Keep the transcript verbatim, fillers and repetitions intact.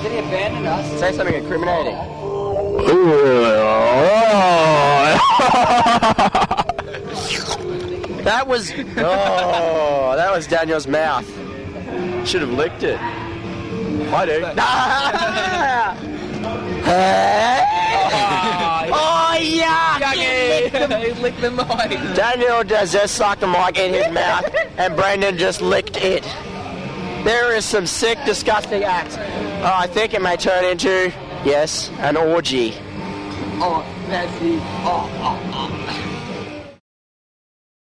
Did he abandon us? Say something incriminating. That was oh, that was Daniel's mouth. Should have licked it. I do. Oh yeah! He licked the mic. Daniel just sucked the mic in his mouth, and Brendan just licked it. There is some sick, disgusting acts. Oh, I think it may turn into yes, an orgy. Oh, that's the. Oh, oh, oh.